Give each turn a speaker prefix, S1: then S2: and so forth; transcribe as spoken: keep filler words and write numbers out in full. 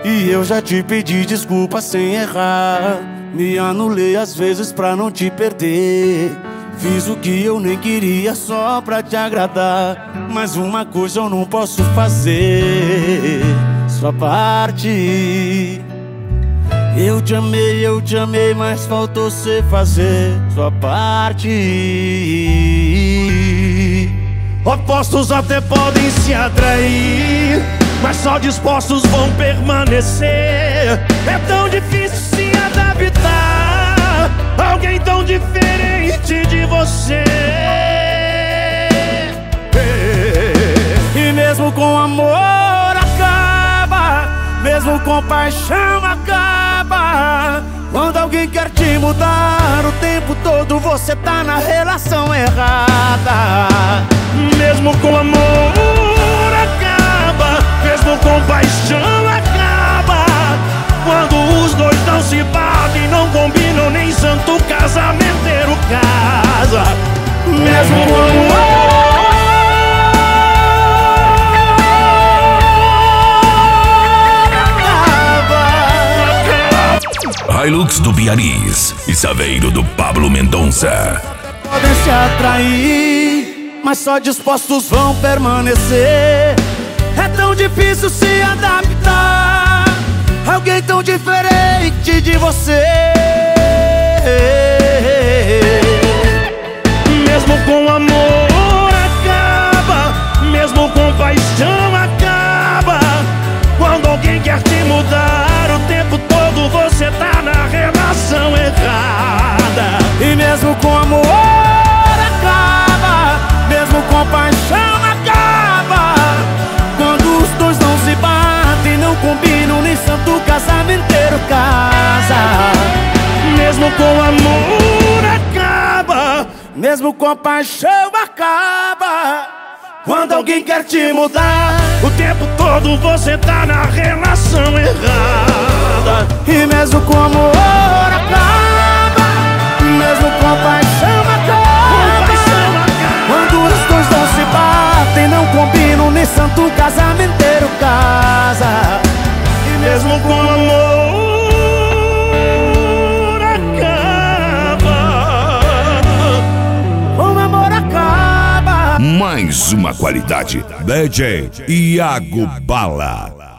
S1: E eu já te pedi desculpa sem errar. Me anulei às vezes pra não te perder. Fiz o que eu nem queria só pra te agradar. Mas uma coisa eu não posso fazer: sua parte. Eu te amei, eu te amei, mas faltou cê fazer sua parte.
S2: Opostos até podem se atrair, mas só dispostos vão permanecer. É tão difícil se adaptar a alguém tão diferente de você.
S1: E mesmo com amor acaba, mesmo com paixão acaba. Quando alguém quer te mudar, o tempo todo você tá na relação errada.
S2: Mesmo com amor acaba, mesmo com paixão acaba. Quando os dois não se batem, não combinam, nem santo casamenteiro casa. Mesmo com amor
S3: Hilux do Biarritz e Saveiro do Pablo Mendonça.
S1: Podem se atrair, mas só dispostos vão permanecer. É tão difícil se adaptar a alguém tão diferente de você.
S2: Mesmo com amor acaba, mesmo com paixão acaba. Quando alguém quer te mudar, o tempo todo você tá na relação errada.
S1: E mesmo com amor acaba, mesmo com paixão acaba. Quando os dois não se batem, não combinam, nem santo casamenteiro casa.
S2: Mesmo com amor acaba,
S1: mesmo com paixão acaba.
S2: Quando alguém quer te mudar, o tempo todo você tá na relação errada.
S1: E mesmo com amor acaba, mesmo com paixão acaba. Quando os dois não se batem, não combinam, nem santo casamenteiro casa.
S2: E mesmo com amor acaba,
S1: com amor acaba.
S3: Mais uma qualidade. D J Iago Bala.